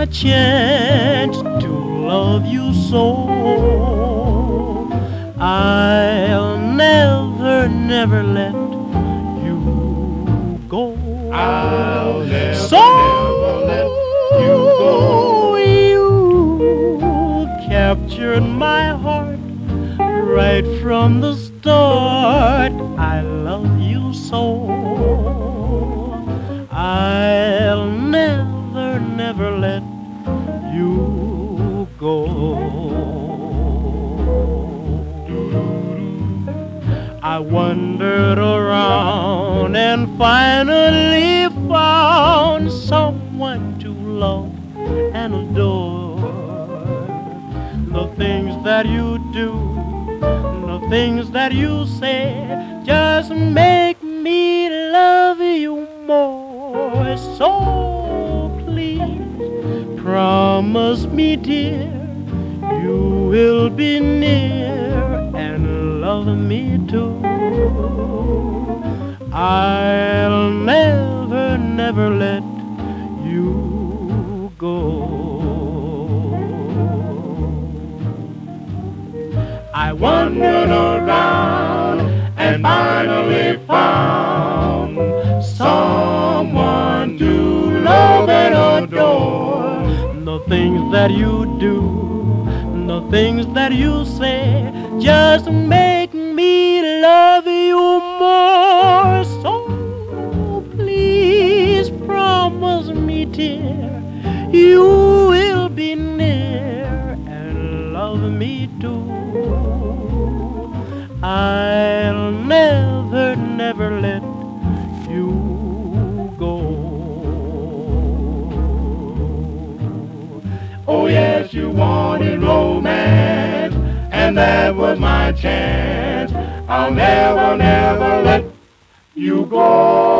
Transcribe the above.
my chance to love you so. I'll never, never let you go. I'll never, So never let you go. you captured my heart right from the start. I love you so. I'll never, never let you go. I wandered around and finally found someone to love and adore. The things that you do, the things that you say, just make me love you more. So please promise me, dear, you will be near and love me too. I'll never, never let you go. I wandered around and finally found someone to love and adore. The things that you do, the things that you say, just make me love you more. So please promise me, dear, you will be near and love me too. I'll never, never let you go. Oh yes, you wanted romance, and that was my chance. I'll never, never let you go.